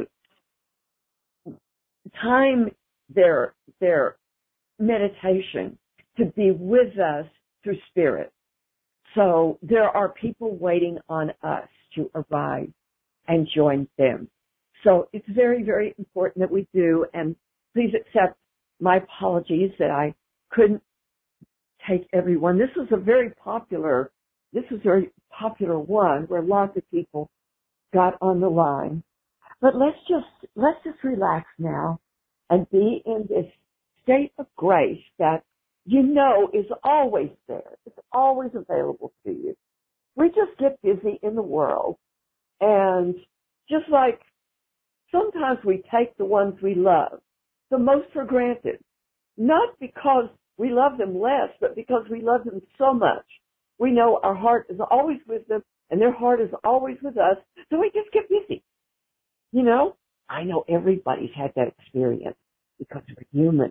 time their, their meditation to be with us through spirit. So there are people waiting on us to arrive and join them. So it's very, very important that we do, and please accept my apologies that I couldn't take everyone. This was a very popular, this was a very popular one where lots of people got on the line. But let's just, let's just relax now and be in this state of grace that you know is always there. It's always available to you. We just get busy in the world, and just like sometimes we take the ones we love the most for granted, not because we love them less, but because we love them so much. We know our heart is always with them, and their heart is always with us, so we just get busy. You know, I know everybody's had that experience because we're human.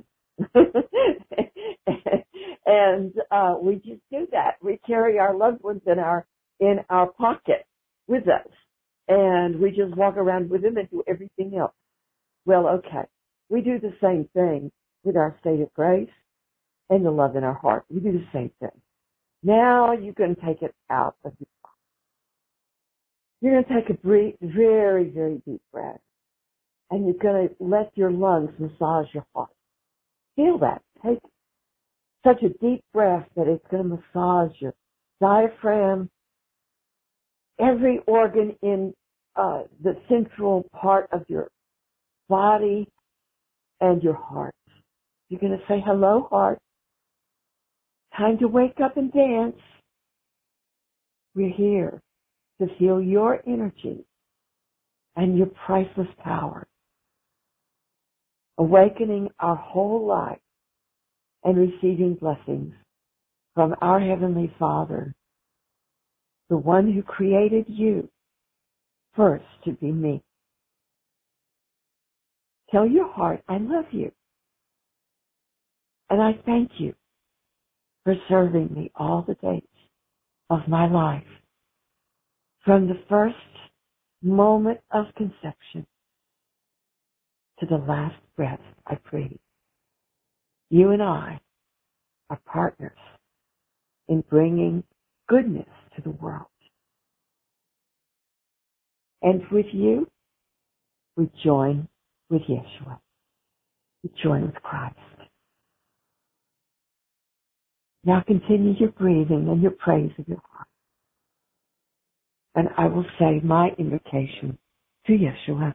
And uh, we just do that. We carry our loved ones in our in our pocket with us, and we just walk around with them and do everything else. Well, okay, we do the same thing with our state of grace and the love in our heart. We do the same thing. Now you're going to take it out of your heart. You're going to take a brief, very, very deep breath, and you're going to let your lungs massage your heart. Feel that. Take such a deep breath that it's going to massage your diaphragm, every organ in uh, the central part of your body and your heart. You're going to say, hello, heart. Time to wake up and dance. We're here to feel your energy and your priceless power, awakening our whole life and receiving blessings from our Heavenly Father, the one who created you first to be me. Tell your heart, I love you. And I thank you for serving me all the days of my life. From the first moment of conception to the last breath I breathe. You and I are partners in bringing goodness to the world. And with you, we join with Yeshua. We join with Christ. Now continue your breathing and your praise of your heart. And I will say my invocation to Yeshua.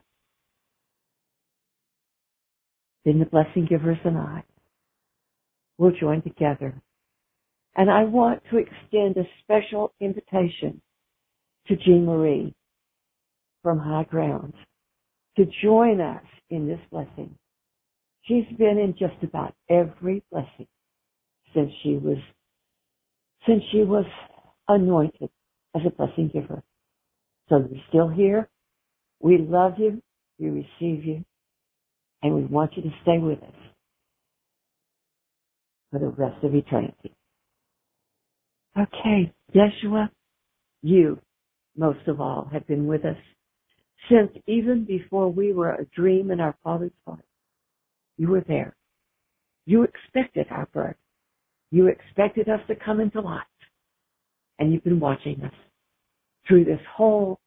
Then the blessing givers and I will join together. And I want to extend a special invitation to Jean Marie from High Ground to join us in this blessing. She's been in just about every blessing since she was since she was anointed as a blessing giver. So we're still here. We love you. We receive you. And we want you to stay with us for the rest of eternity. Okay, Yeshua, you, most of all, have been with us since even before we were a dream in our Father's heart. You were there. You expected our birth. You expected us to come into life. And you've been watching us through this whole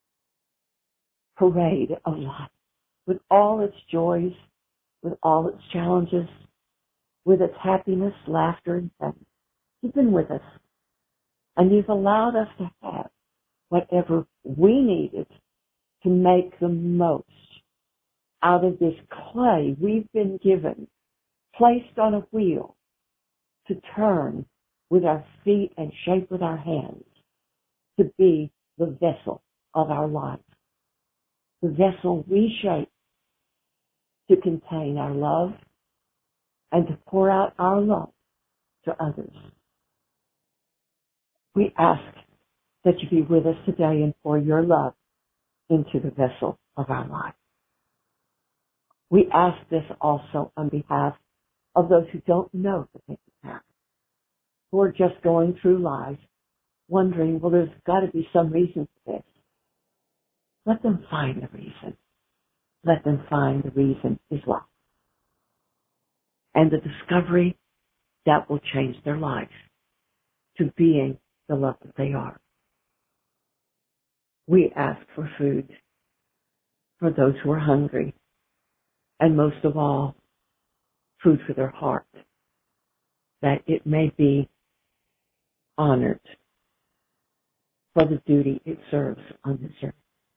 parade of life, with all its joys, with all its challenges, with its happiness, laughter, and pain. You've been with us. And you've allowed us to have whatever we needed to make the most out of this clay we've been given, placed on a wheel to turn with our feet and shape with our hands to be the vessel of our life. The vessel we shape to contain our love and to pour out our love to others. We ask that you be with us today and pour your love into the vessel of our life. We ask this also on behalf of those who don't know the things that happen, who are just going through life wondering, well, there's got to be some reason for this. Let them find the reason. Let them find the reason is love. And the discovery that will change their life to being the love that they are. We ask for food for those who are hungry, and most of all, food for their heart, that it may be honored for the duty it serves on this earth.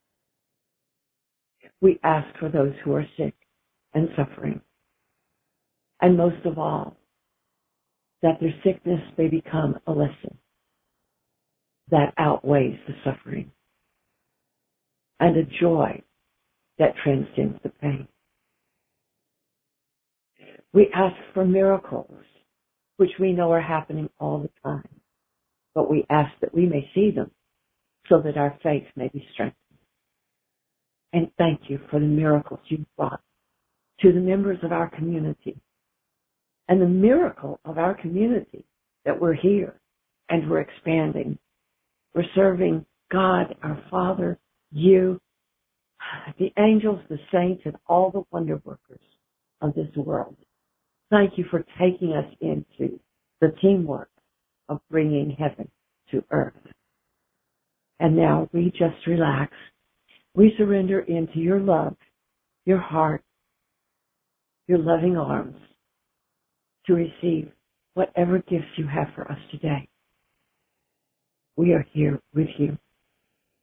We ask for those who are sick and suffering, and most of all, that their sickness may become a lesson that outweighs the suffering, and a joy that transcends the pain. We ask for miracles, which we know are happening all the time, but we ask that we may see them so that our faith may be strengthened. And thank you for the miracles you've brought to the members of our community. And the miracle of our community that we're here and we're expanding. We're serving God, our Father, you, the angels, the saints, and all the wonder workers of this world. Thank you for taking us into the teamwork of bringing heaven to earth. And now we just relax. We surrender into your love, your heart, your loving arms to receive whatever gifts you have for us today. We are here with you.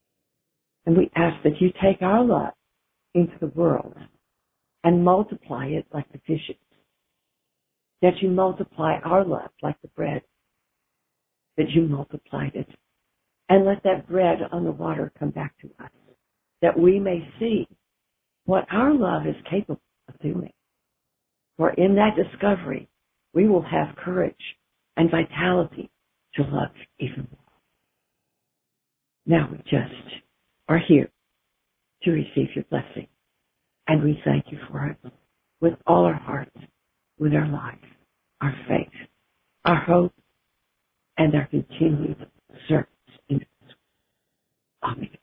And we ask that you take our love into the world and multiply it like the fishes. That you multiply our love like the bread. That you multiplied it. And let that bread on the water come back to us. That we may see what our love is capable of doing. For in that discovery, we will have courage and vitality to love even more. Now we just are here to receive your blessing. And we thank you for it with all our hearts, with our life, our faith, our hope, and our continued service in this world. Amen.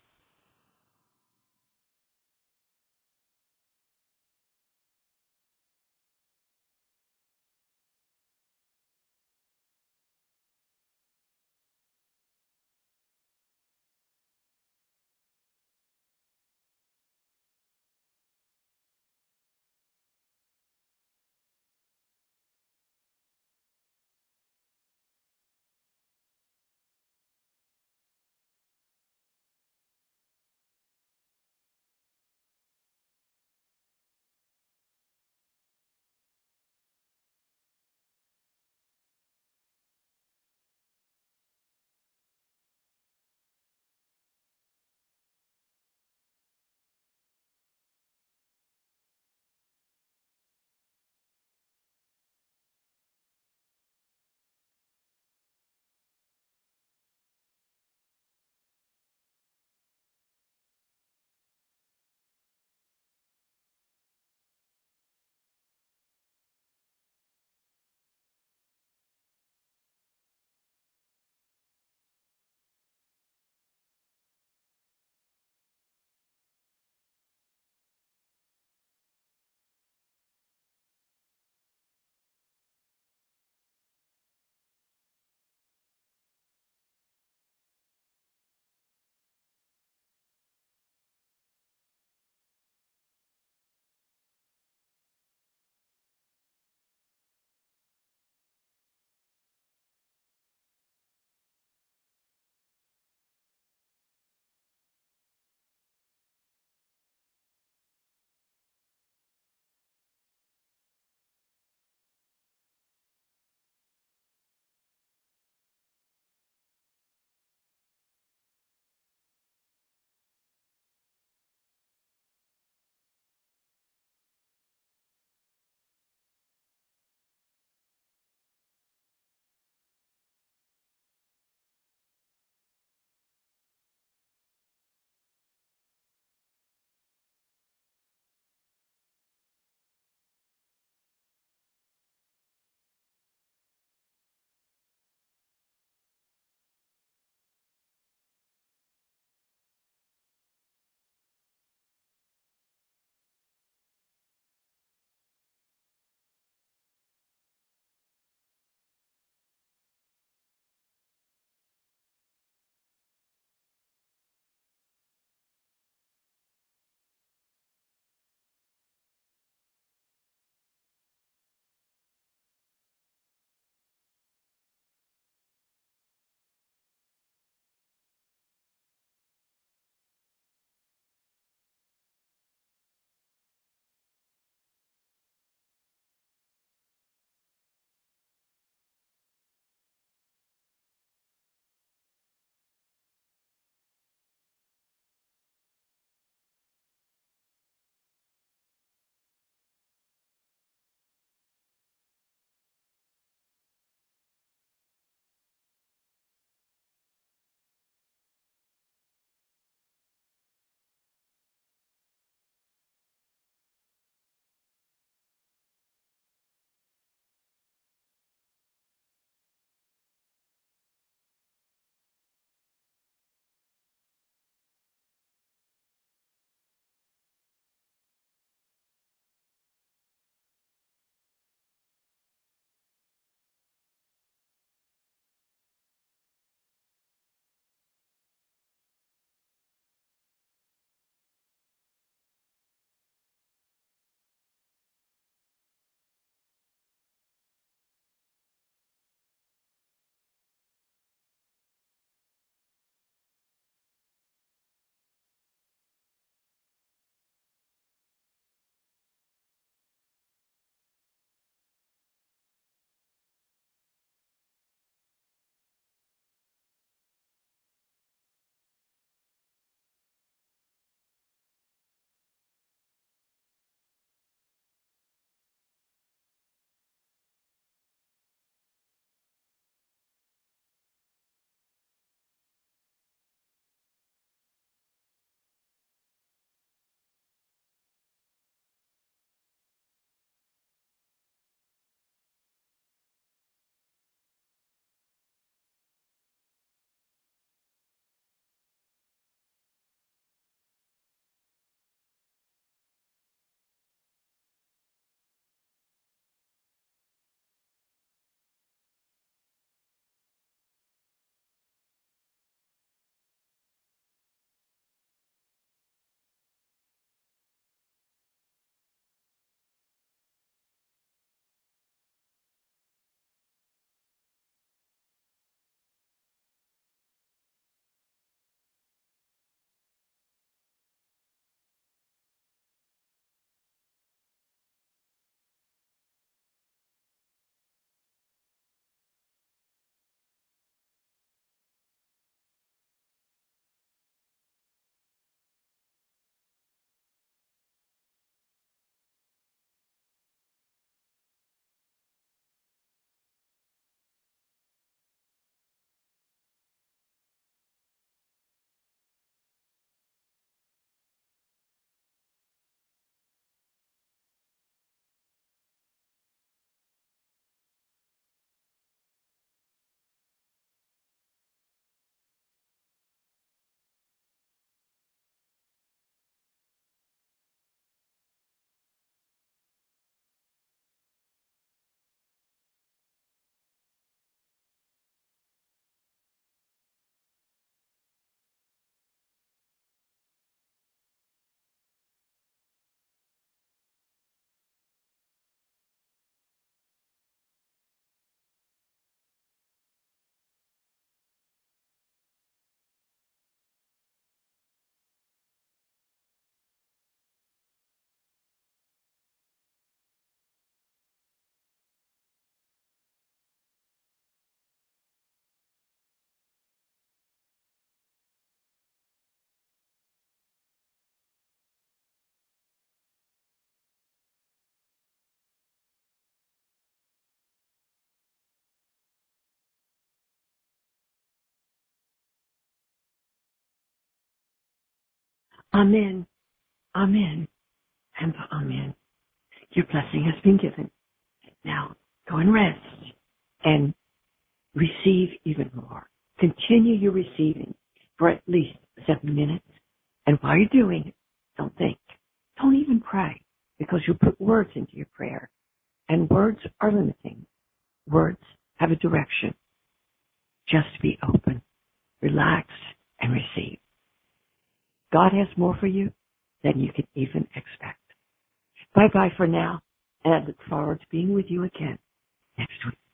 Amen. Amen. And amen. Your blessing has been given. Now, go and rest and receive even more. Continue your receiving for at least seven minutes. And while you're doing it, don't think. Don't even pray, because you put words into your prayer. And words are limiting. Words have a direction. Just be open, relax, and receive. God has more for you than you can even expect. Bye-bye for now, and I look forward to being with you again next week.